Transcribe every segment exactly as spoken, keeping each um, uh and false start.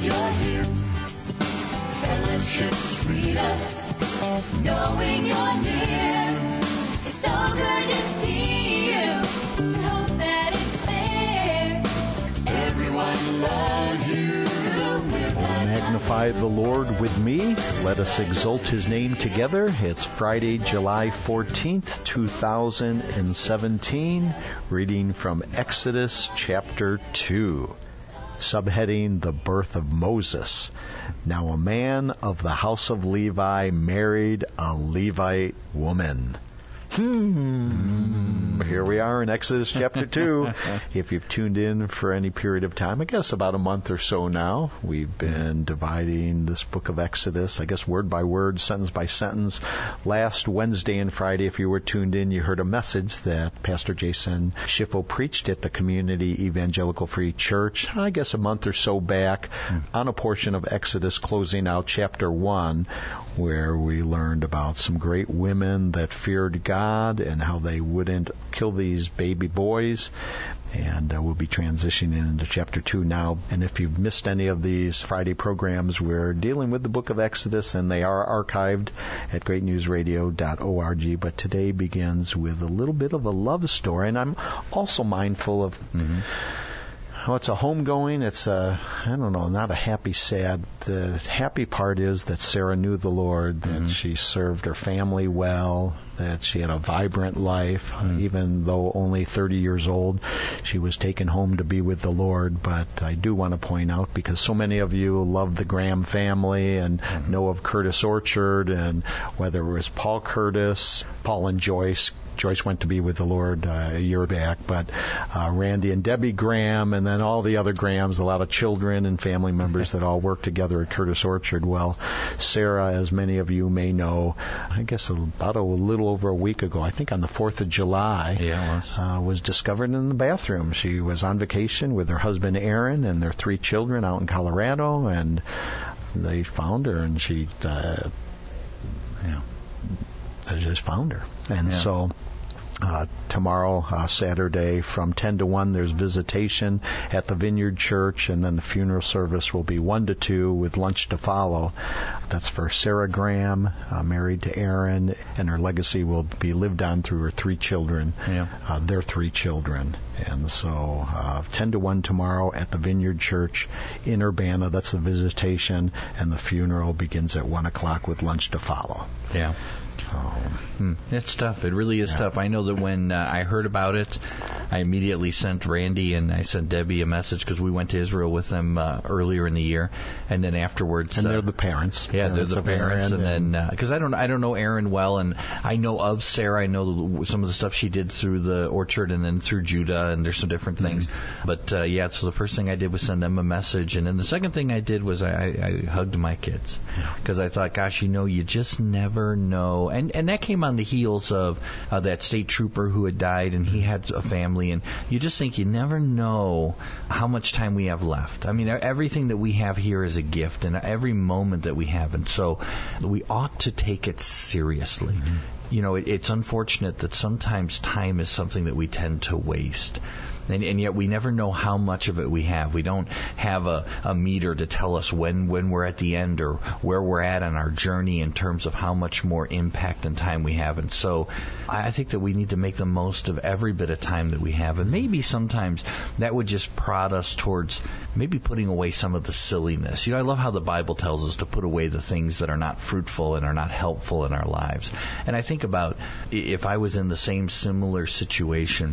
you're here. Fellowship's freedom, knowing you're near. It's so good to see you. Hope that it's there. Everyone loves you. Magnify the Lord with me. Let us exalt His name together. It's Friday, July fourteenth, two thousand seventeen. Reading from Exodus chapter two. Subheading, The Birth of Moses. Now a man of the house of Levi married a Levite woman. Hmm. Here we are in Exodus chapter two. If you've tuned in for any period of time, I guess about a month or so now, we've been dividing this book of Exodus, I guess word by word, sentence by sentence. Last Wednesday and Friday, if you were tuned in, you heard a message that Pastor Jason Schiffo preached at the Community Evangelical Free Church, I guess a month or so back, mm. on a portion of Exodus closing out chapter one, where we learned about some great women that feared God and how they wouldn't kill these baby boys. And uh, we'll be transitioning into chapter two now. And if you've missed any of these Friday programs, we're dealing with the book of Exodus, and they are archived at great news radio dot org. But today begins with a little bit of a love story. And I'm also mindful of... Mm-hmm. Oh, it's a homegoing. It's a, I don't know, not a happy, sad. The happy part is that Sarah knew the Lord, that mm-hmm. she served her family well, that she had a vibrant life. Mm-hmm. Even though only thirty years old, she was taken home to be with the Lord. But I do want to point out, because so many of you love the Graham family and mm-hmm. know of Curtis Orchard, and whether it was Paul Curtis, Paul and Joyce. Joyce went to be with the Lord uh, a year back, but uh, Randy and Debbie Graham, and then all the other Grahams, a lot of children and family members that all work together at Curtis Orchard. Well, Sarah, as many of you may know, I guess about a little over a week ago, I think on the fourth of July, yeah, it was. Uh, was discovered in the bathroom. She was on vacation with her husband Aaron and their three children out in Colorado, and they found her, and she, uh, you know, they just found her. And yeah. so... Uh, tomorrow, uh, Saturday, from ten to one, there's visitation at the Vineyard Church, and then the funeral service will be one to two with lunch to follow. That's for Sarah Graham, uh, married to Aaron, and her legacy will be lived on through her three children, yeah. uh, their three children. And so, uh, ten to one tomorrow at the Vineyard Church in Urbana. That's the visitation, and the funeral begins at one o'clock with lunch to follow. Yeah. Oh. Hmm. It's tough. It really is yeah. tough. I know that when uh, I heard about it, I immediately sent Randy and I sent Debbie a message, because we went to Israel with them uh, earlier in the year, and then afterwards, and uh, they're the parents. Yeah, parents they're the parents, Aaron, and then because uh, I don't, I don't know Aaron well, and I know of Sarah. I know some of the stuff she did through the Orchard and then through Judah, and there's some different things. Mm-hmm. But uh, yeah, so the first thing I did was send them a message, and then the second thing I did was I, I hugged my kids, because I thought, gosh, you know, you just never know, and and that came on the heels of uh, that state trooper who had died, and he had a family, and you just think you never know how much time we have left. I mean, everything that we have here is a gift, and every moment that we have, and so we ought to take it seriously. Mm-hmm. You know, it, it's unfortunate that sometimes time is something that we tend to waste. And, and yet we never know how much of it we have. We don't have a, a meter to tell us when, when we're at the end or where we're at on our journey in terms of how much more impact and time we have. And so I think that we need to make the most of every bit of time that we have. And maybe sometimes that would just prod us towards maybe putting away some of the silliness. You know, I love how the Bible tells us to put away the things that are not fruitful and are not helpful in our lives. And I think about if I was in the same similar situation,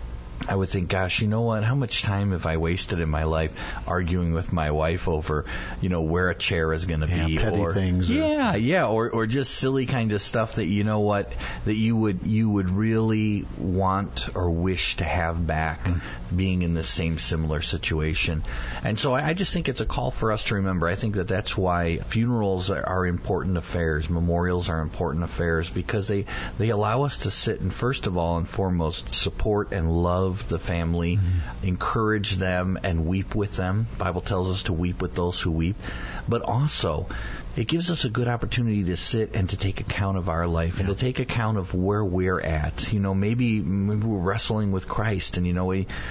I would think, gosh, you know what? How much time have I wasted in my life arguing with my wife over, you know, where a chair is going to yeah, be, petty or things, yeah, or... yeah, or or just silly kind of stuff that you know what that you would you would really want or wish to have back, mm. being in the same similar situation. And so I, I just think it's a call for us to remember. I think that that's why funerals are, are important affairs, memorials are important affairs, because they they allow us to sit and first of all and foremost support and love the family, mm-hmm. encourage them and weep with them. The Bible tells us to weep with those who weep. But also, it gives us a good opportunity to sit and to take account of our life, yeah. and to take account of where we're at. You know, maybe, maybe we're wrestling with Christ, and, you know, we...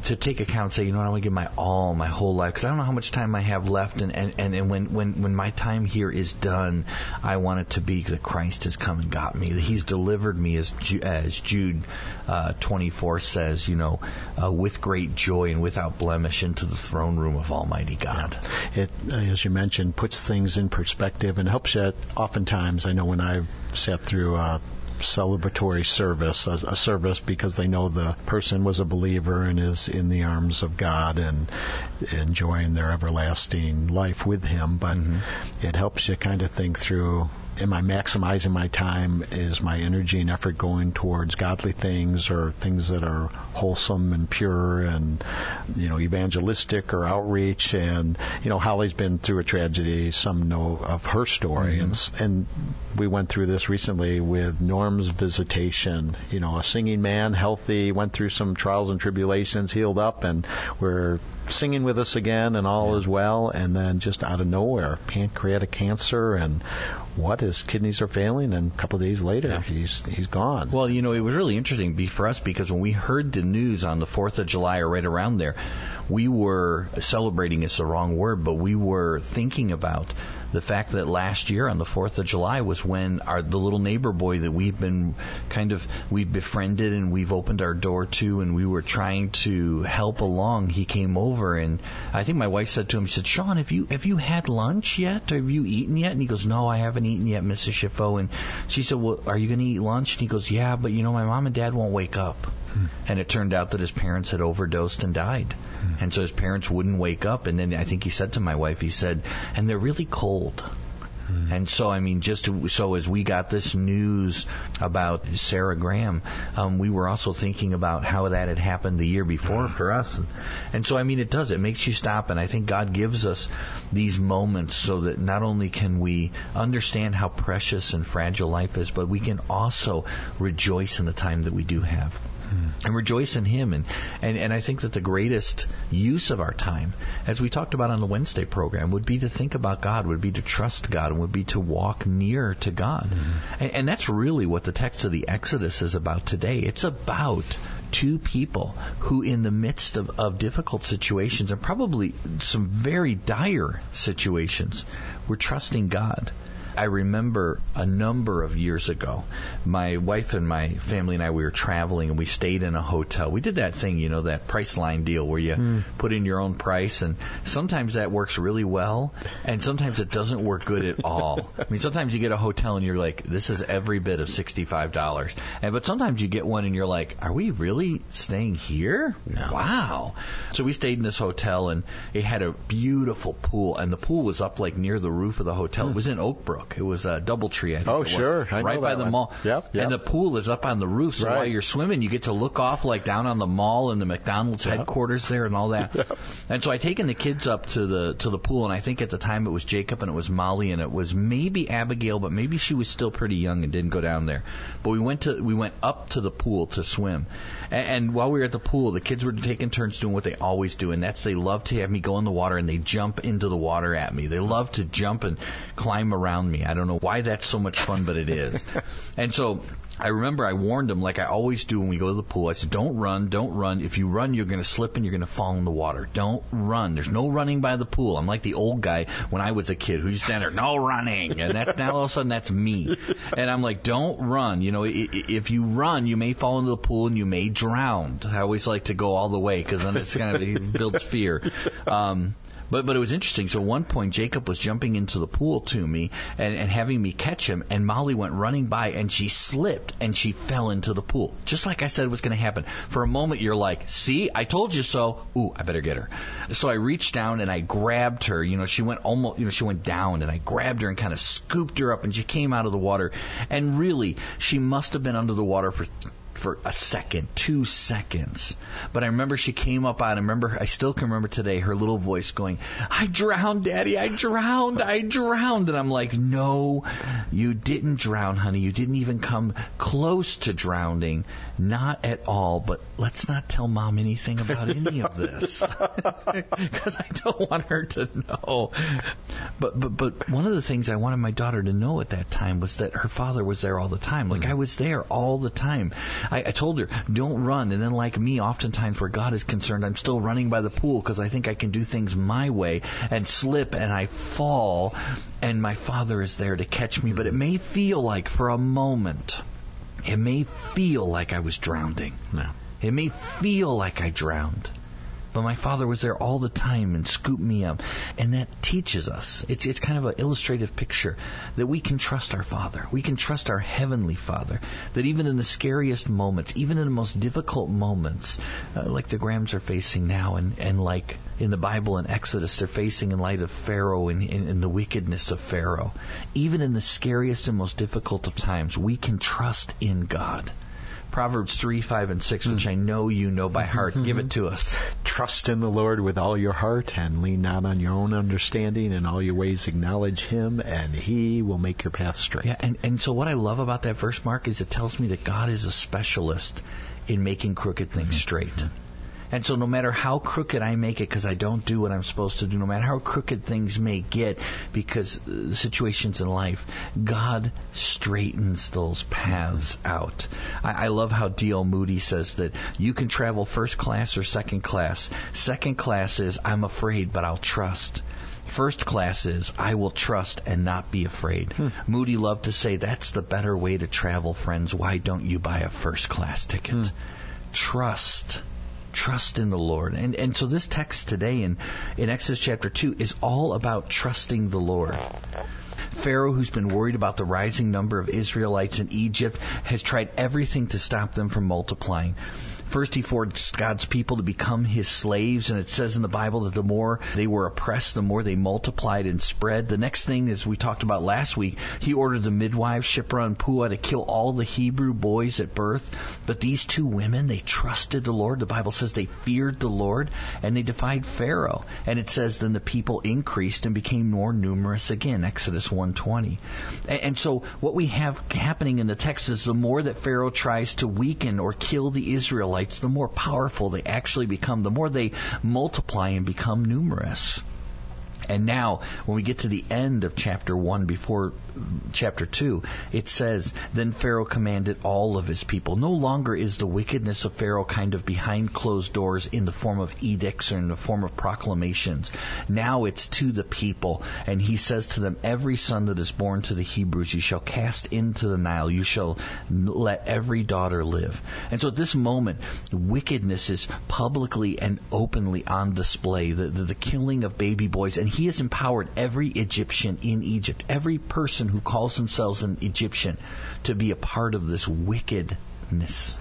to take account and say, you know what, I want to give my all, my whole life, because I don't know how much time I have left, and, and, and, and when, when, when my time here is done, I want it to be that Christ has come and got me, that He's delivered me, as, Ju- as Jude uh, twenty-four says, you know, uh, with great joy and without blemish into the throne room of Almighty God. It, as you mentioned, puts things in perspective and helps you. Oftentimes, I know when I've sat through a celebratory service, a, a service because they know the person was a believer and is in the arms of God and enjoying their everlasting life with Him, but mm-hmm. it helps you kind of think through, am I maximizing my time? Is my energy and effort going towards godly things or things that are wholesome and pure and, you know, evangelistic or outreach? And, you know, Holly's been through a tragedy. Some know of her story. Mm-hmm. And, and we went through this recently with Norm's visitation. You know, a singing man, healthy, went through some trials and tribulations, healed up, and we're singing with us again, and all is well. And then just out of nowhere, pancreatic cancer, and what, his kidneys are failing, and a couple of days later, yeah. he's he's gone. Well, you know, it was really interesting for us because when we heard the news on the fourth of July or right around there, we were celebrating is the wrong word, but we were thinking about the fact that last year on the fourth of July was when our the little neighbor boy that we've been kind of, we've befriended and we've opened our door to and we were trying to help along, he came over, and I think my wife said to him, she said, Sean, have you have you had lunch yet? Or have you eaten yet? And he goes, no, I haven't eaten yet, Missus Schifo. And she said, well, are you going to eat lunch? And he goes, yeah, but you know, my mom and dad won't wake up. Hmm. And it turned out that his parents had overdosed and died. Hmm. And so his parents wouldn't wake up. And then I think he said to my wife, he said, and they're really cold. Hmm. And so, I mean, just to, so as we got this news about Sarah Graham, um, we were also thinking about how that had happened the year before for us. And, and so, I mean, it does. It makes you stop. And I think God gives us these moments so that not only can we understand how precious and fragile life is, but we can also rejoice in the time that we do have. And rejoice in Him. And, and, and I think that the greatest use of our time, as we talked about on the Wednesday program, would be to think about God, would be to trust God, and would be to walk near to God. Mm-hmm. And, and that's really what the text of the Exodus is about today. It's about two people who, in the midst of, of difficult situations, and probably some very dire situations, were trusting God. I remember a number of years ago, my wife and my family and I, we were traveling and we stayed in a hotel. We did that thing, you know, that Priceline deal where you mm. put in your own price, and sometimes that works really well, and sometimes it doesn't work good at all. I mean, sometimes you get a hotel and you're like, this is every bit of sixty-five dollars. And, but sometimes you get one and you're like, are we really staying here? No. Wow. So we stayed in this hotel, and it had a beautiful pool, and the pool was up like near the roof of the hotel. Mm. It was in Oak Brook. It was a DoubleTree, I think. Oh, it was, sure. I right know by that the one. mall. Yep, yep. And the pool is up on the roof, so right. while you're swimming, you get to look off like down on the mall and the McDonald's yep. headquarters there and all that. Yep. And so I taken the kids up to the to the pool, and I think at the time it was Jacob and it was Molly and it was maybe Abigail, but maybe she was still pretty young and didn't go down there. But we went to we went up to the pool to swim. And, and while we were at the pool, the kids were taking turns doing what they always do, and that's they love to have me go in the water, and they jump into the water at me. They love to jump and climb around me. I don't know why that's so much fun, but it is. And so I remember I warned them, like I always do when we go to the pool. I said, don't run, don't run. If you run, you're going to slip and you're going to fall in the water. Don't run. There's no running by the pool. I'm like the old guy when I was a kid who used to stand there, no running. And that's now all of a sudden that's me. And I'm like, don't run. You know, if you run, you may fall into the pool and you may drown. I always like to go all the way because then it's kind of it builds fear. Um, But but it was interesting. So at one point, Jacob was jumping into the pool to me and, and having me catch him, and Molly went running by, and she slipped, and she fell into the pool. Just like I said was going to happen. For a moment, you're like, see, I told you so. Ooh, I better get her. So I reached down, and I grabbed her. You know, she went almost, you know, she went down, and I grabbed her and kind of scooped her up, and she came out of the water. And really, she must have been under the water for... for a second, two seconds. But I remember she came up out, I remember, I still can remember today her little voice going, I drowned, Daddy, I drowned, I drowned. And I'm like, no, you didn't drown, honey. You didn't even come close to drowning. Not at all. But let's not tell Mom anything about any of this. Because I don't want her to know. But, but but one of the things I wanted my daughter to know at that time was that her father was there all the time. Like, I was there all the time. I, I told her, don't run. And then, like me, oftentimes where God is concerned, I'm still running by the pool because I think I can do things my way and slip and I fall, and my father is there to catch me. But it may feel like for a moment, it may feel like I was drowning. No. It may feel like I drowned. But my father was there all the time and scooped me up. And that teaches us. It's it's kind of an illustrative picture that we can trust our Father. We can trust our Heavenly Father. That even in the scariest moments, even in the most difficult moments, uh, like the Grahams are facing now, and, and like in the Bible in Exodus, they're facing in light of Pharaoh and, and, and the wickedness of Pharaoh. Even in the scariest and most difficult of times, we can trust in God. Proverbs three, five, and six, which I know you know by heart. Give it to us. Trust in the Lord with all your heart and lean not on your own understanding. In all your ways acknowledge Him, and He will make your path straight. Yeah, and, and so what I love about that verse, Mark, is it tells me that God is a specialist in making crooked things straight. And so no matter how crooked I make it because I don't do what I'm supposed to do, no matter how crooked things may get because the situations in life, God straightens those paths out. I, I love how D L Moody says that you can travel first class or second class. Second class is, I'm afraid, but I'll trust. First class is, I will trust and not be afraid. Hmm. Moody loved to say, that's the better way to travel, friends. Why don't you buy a first class ticket? Hmm. Trust. Trust in the Lord. And and so this text today in, in Exodus chapter two is all about trusting the Lord. Pharaoh, who's been worried about the rising number of Israelites in Egypt, has tried everything to stop them from multiplying. First, he forced God's people to become his slaves, and it says in the Bible that the more they were oppressed, the more they multiplied and spread. The next thing, as we talked about last week, he ordered the midwives, Shiphrah and Puah, to kill all the Hebrew boys at birth. But these two women, they trusted the Lord. The Bible says they feared the Lord, and they defied Pharaoh. And it says then the people increased and became more numerous again, Exodus one twenty. And so what we have happening in the text is the more that Pharaoh tries to weaken or kill the Israelites, the more powerful they actually become, the more they multiply and become numerous. And now, when we get to the end of chapter one, before chapter two, it says, then Pharaoh commanded all of his people. No longer is the wickedness of Pharaoh kind of behind closed doors in the form of edicts or in the form of proclamations. Now it's to the people. And he says to them, every son that is born to the Hebrews you shall cast into the Nile. You shall let every daughter live. And so at this moment, wickedness is publicly and openly on display. The, the, the killing of baby boys. And he has empowered every Egyptian in Egypt, every person who calls themselves an Egyptian, to be a part of this wickedness.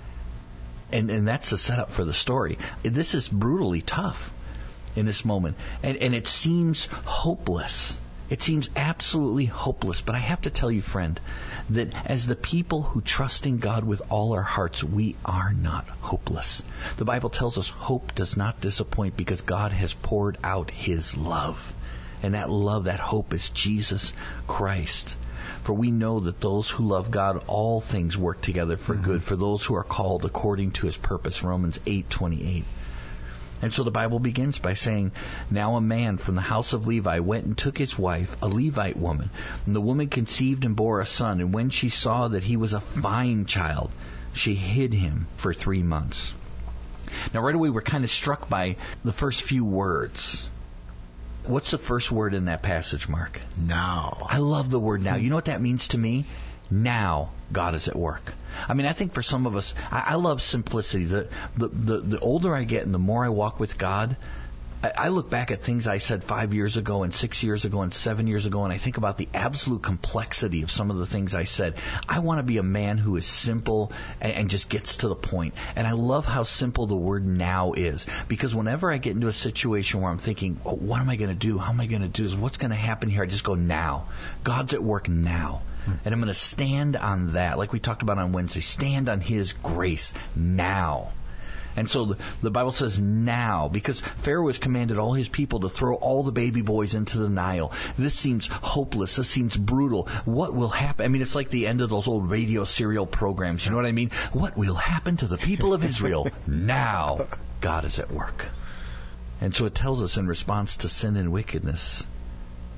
And and that's the setup for the story. This is brutally tough in this moment. And, and it seems hopeless. It seems absolutely hopeless. But I have to tell you, friend, that as the people who trust in God with all our hearts, we are not hopeless. The Bible tells us hope does not disappoint because God has poured out His love. And that love, that hope is Jesus Christ. For we know that those who love God, all things work together for mm-hmm. good, for those who are called according to His purpose, Romans eight twenty-eight. And so the Bible begins by saying, now a man from the house of Levi went and took his wife, a Levite woman. And the woman conceived and bore a son. And when she saw that he was a fine child, she hid him for three months. Now right away we're kind of struck by the first few words. What's the first word in that passage, Mark? Now. I love the word now. You know what that means to me? Now God is at work. I mean, I think for some of us, I, I love simplicity. The, the, the, the older I get and the more I walk with God, I, I look back at things I said five years ago and six years ago and seven years ago, and I think about the absolute complexity of some of the things I said. I want to be a man who is simple and, and just gets to the point. And I love how simple the word now is, because whenever I get into a situation where I'm thinking, oh, what am I going to do? How am I going to do this? What's going to happen here? I just go, now. God's at work now. And I'm going to stand on that, like we talked about on Wednesday. Stand on His grace now. And so the, the Bible says now, because Pharaoh has commanded all his people to throw all the baby boys into the Nile. This seems hopeless. This seems brutal. What will happen? I mean, it's like the end of those old radio serial programs. You know what I mean? What will happen to the people of Israel? Now God is at work. And so it tells us in response to sin and wickedness,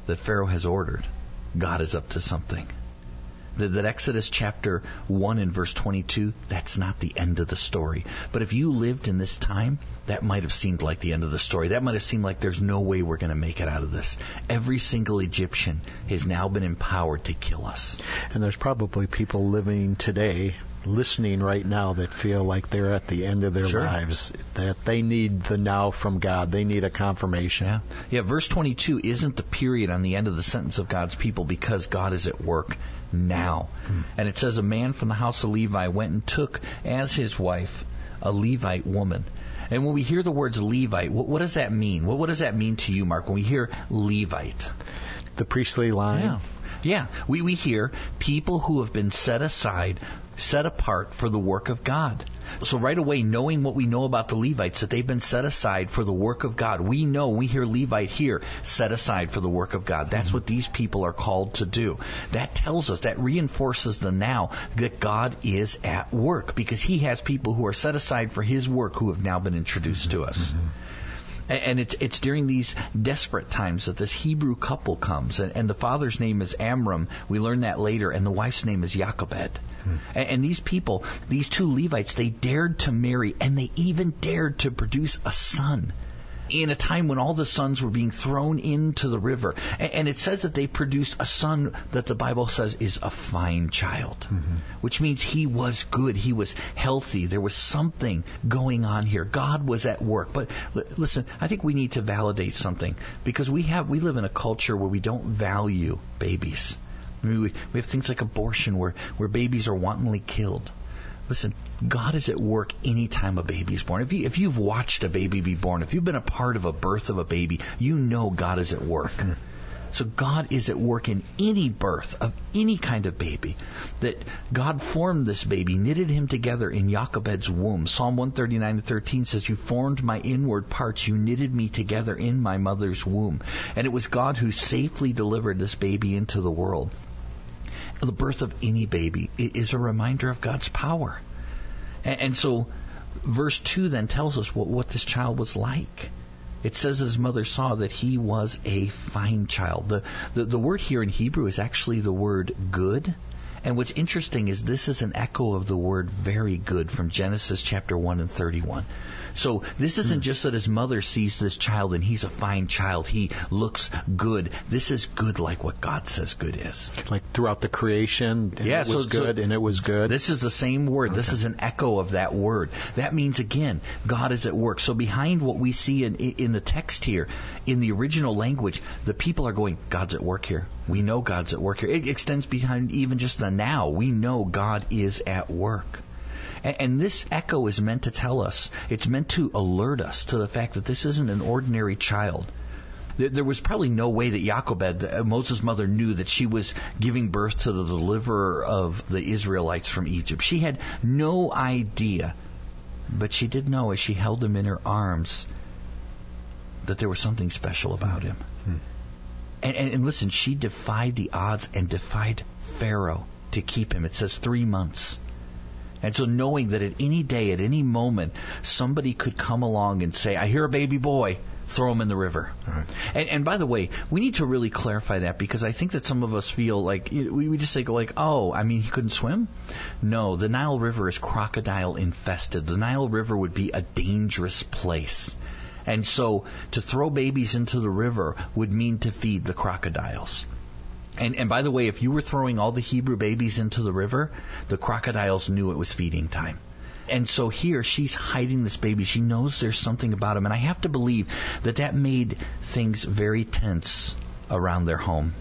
that Pharaoh has ordered, God is up to something. That, that Exodus chapter one and verse twenty-two, that's not the end of the story. But if you lived in this time, that might have seemed like the end of the story. That might have seemed like there's no way we're going to make it out of this. Every single Egyptian has now been empowered to kill us. And there's probably people living today, listening right now, that feel like they're at the end of their Sure. lives, that they need the now from God. They need a confirmation. Yeah. Yeah, verse twenty-two isn't the period on the end of the sentence of God's people, because God is at work now. Hmm. And it says, a man from the house of Levi went and took as his wife a Levite woman. And when we hear the words Levite, what, what does that mean? What, what does that mean to you, Mark, when we hear Levite? The priestly line. Yeah. Yeah, we, we hear people who have been set aside, set apart for the work of God. So right away, knowing what we know about the Levites, that they've been set aside for the work of God. We know, we hear Levite here, set aside for the work of God. That's mm-hmm. what these people are called to do. That tells us, that reinforces the now, that God is at work, because He has people who are set aside for His work who have now been introduced mm-hmm. to us. Mm-hmm. And it's it's during these desperate times that this Hebrew couple comes. And, and the father's name is Amram. We learn that later. And the wife's name is Jochebed. Hmm. And, and these people, these two Levites, they dared to marry. And they even dared to produce a son, in a time when all the sons were being thrown into the river. And, and it says that they produced a son that the Bible says is a fine child, mm-hmm. which means he was good, he was healthy. There was something going on here. God was at work. But l- listen, I think we need to validate something, because we have we live in a culture where we don't value babies. I mean, we, we have things like abortion, where, where babies are wantonly killed. Listen, God is at work any time a baby is born. If, you, if you've watched a baby be born, if you've been a part of a birth of a baby, you know God is at work. Mm. So God is at work in any birth of any kind of baby. That God formed this baby, knitted him together in Jochebed's womb. Psalm one thirty-nine and thirteen says, you formed my inward parts, you knitted me together in my mother's womb. And it was God who safely delivered this baby into the world. The birth of any baby is a reminder of God's power. And so verse two then tells us what, what this child was like. It says his mother saw that he was a fine child. The, the, the word here in Hebrew is actually the word good. And what's interesting is this is an echo of the word very good from Genesis chapter one and thirty-one. So this isn't hmm. just that his mother sees this child and he's a fine child. He looks good. This is good like what God says good is. Like throughout the creation, and yeah, it was so, good so and it was good. This is the same word. Okay. This is an echo of that word. That means, again, God is at work. So behind what we see in, in the text here, in the original language, the people are going, God's at work here. We know God's at work here. It extends behind even just the now. We know God is at work. And this echo is meant to tell us, it's meant to alert us to the fact that this isn't an ordinary child. There was probably no way that Jochebed, Moses' mother, knew that she was giving birth to the deliverer of the Israelites from Egypt. She had no idea. But she did know, as she held him in her arms, that there was something special about him. Hmm. And, and, and listen, she defied the odds and defied Pharaoh to keep him. It says three months. And so knowing that at any day, at any moment, somebody could come along and say, I hear a baby boy, throw him in the river. Right. And, and by the way, we need to really clarify that, because I think that some of us feel like, we, we just say, like, oh, I mean, he couldn't swim? No, the Nile River is crocodile infested. The Nile River would be a dangerous place. And so to throw babies into the river would mean to feed the crocodiles. And, and by the way, if you were throwing all the Hebrew babies into the river, the crocodiles knew it was feeding time. And so here, she's hiding this baby. She knows there's something about him. And I have to believe that that made things very tense around their home.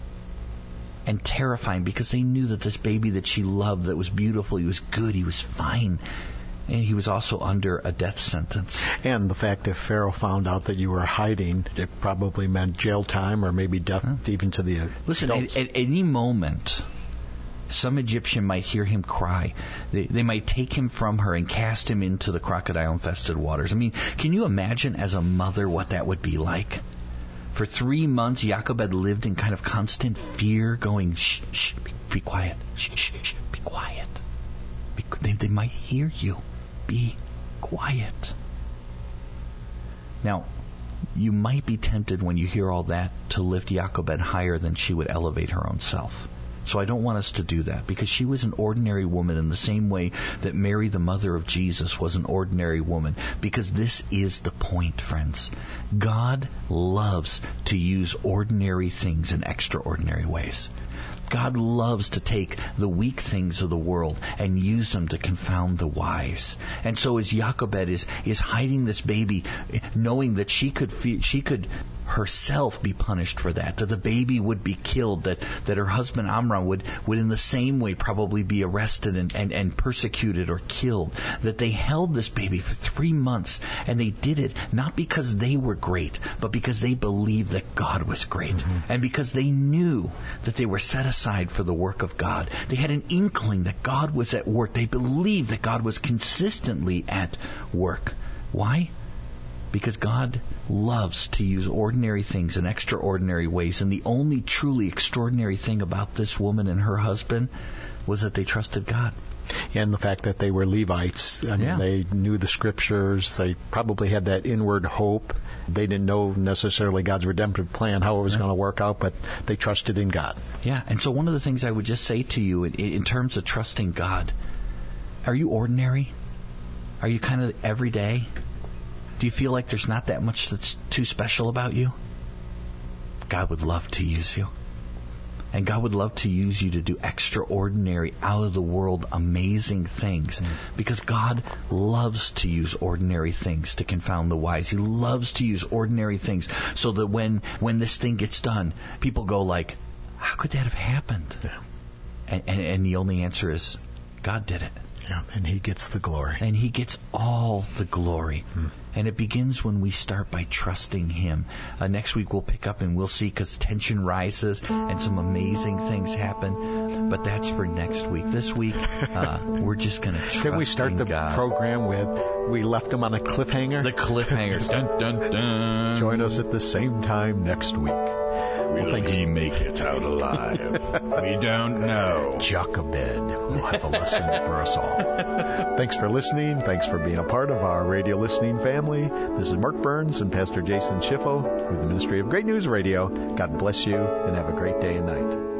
And terrifying, because they knew that this baby that she loved, that was beautiful, he was good, he was fine, and he was also under a death sentence. And the fact that Pharaoh found out that you were hiding, it probably meant jail time or maybe death, huh? even to the Listen, at, at any moment, some Egyptian might hear him cry. They, they might take him from her and cast him into the crocodile-infested waters. I mean, can you imagine as a mother what that would be like? For three months, Jochebed lived in kind of constant fear, going, shh, shh, be, be quiet, shh, shh, shh, be quiet. Be, they, they might hear you. Be quiet. Now, you might be tempted when you hear all that to lift Jochebed higher than she would elevate her own self. So I don't want us to do that, because she was an ordinary woman in the same way that Mary, the mother of Jesus, was an ordinary woman. Because this is the point, friends. God loves to use ordinary things in extraordinary ways. God loves to take the weak things of the world and use them to confound the wise. And so as Jochebed is, is hiding this baby, knowing that she could fe- she could herself be punished for that, that the baby would be killed, that, that her husband Amram would, would in the same way probably be arrested and, and, and persecuted or killed, that they held this baby for three months, and they did it not because they were great, but because they believed that God was great, mm-hmm. and because they knew that they were set aside for the work of God. They had an inkling that God was at work. They believed that God was consistently at work. Why? Because God loves to use ordinary things in extraordinary ways. And the only truly extraordinary thing about this woman and her husband was that they trusted God. And the fact that they were Levites. I mean, yeah. they knew the Scriptures. They probably had that inward hope. They didn't know necessarily God's redemptive plan, how it was yeah. going to work out, but they trusted in God. Yeah, and so one of the things I would just say to you in, in terms of trusting God, are you ordinary? Are you kind of everyday? Do you feel like there's not that much that's too special about you? God would love to use you. And God would love to use you to do extraordinary, out-of-the-world, amazing things. Mm. Because God loves to use ordinary things to confound the wise. He loves to use ordinary things so that when, when this thing gets done, people go like, how could that have happened? Yeah. And, and, and the only answer is, God did it. Yeah, and He gets the glory. And He gets all the glory. Hmm. And it begins when we start by trusting Him. Uh, next week we'll pick up and we'll see, because tension rises and some amazing things happen. But that's for next week. This week, uh, we're just going to trust Can we start the God. program with, we left them on a cliffhanger? The cliffhanger. Dun, dun, dun. Join us at the same time next week. Will well, he make it out alive? We don't know. Jochebed will have a lesson for us all. Thanks for listening. Thanks for being a part of our radio listening family. This is Mark Burns and Pastor Jason Schiffo with the Ministry of Great News Radio. God bless you and have a great day and night.